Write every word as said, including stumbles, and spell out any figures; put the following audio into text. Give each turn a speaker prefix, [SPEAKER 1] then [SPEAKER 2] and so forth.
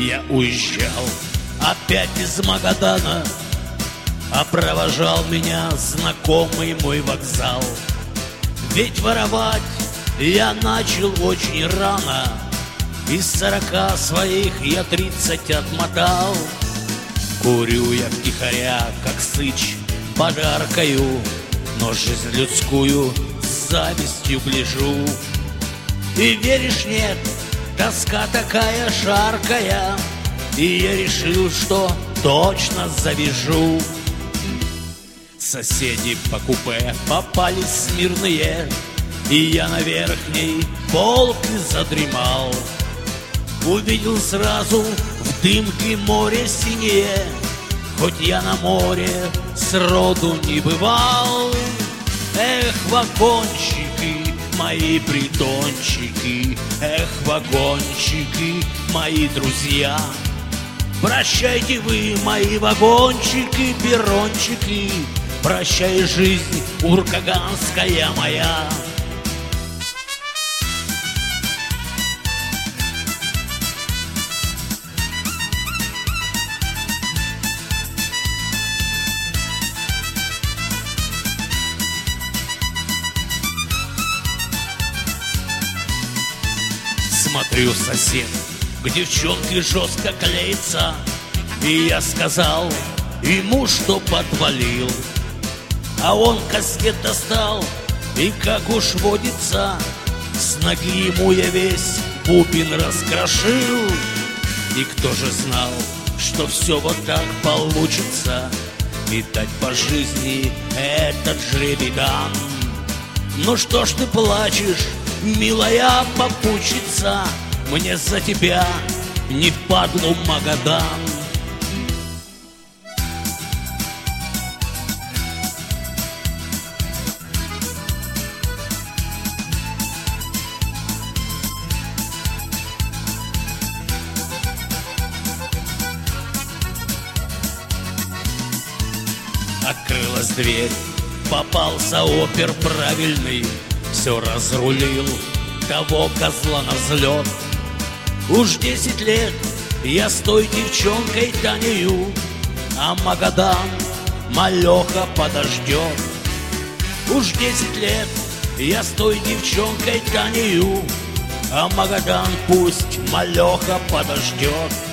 [SPEAKER 1] я уезжал опять из Магадана, а провожал меня знакомый мой вокзал. Ведь воровать я начал очень рано, из сорока своих я тридцать отмотал. Курю я втихаря, как сыч, подаркою, но жизнь людскую с завистью гляжу. И веришь, нет, тоска такая жаркая, и я решил, что точно завяжу. Соседи по купе попались смирные, и я на верхней полке задремал. Увидел сразу в дымке море синее, хоть я на море сроду не бывал. Эх, вагончики, мои притончики, эх, вагончики, мои друзья. Прощайте вы, мои вагончики, перрончики, прощай, жизнь уркаганская моя. Смотрю, сосед к девчонке жестко клеится, и я сказал ему, что подвалил. А он каскет достал, и как уж водится, с ноги ему я весь бубен раскрошил. И кто же знал, что все вот так получится, и дать по жизни этот жребий дан. Ну что ж ты плачешь, милая попутчица, мне за тебя не впадлу Магадан. Открылась дверь, попался опер правильный, все разрулил, того козла на взлет. Уж десять лет я с той девчонкой танею, а Магадан малеха подождет. Уж десять лет я с той девчонкой танею, а Магадан пусть малеха подождет.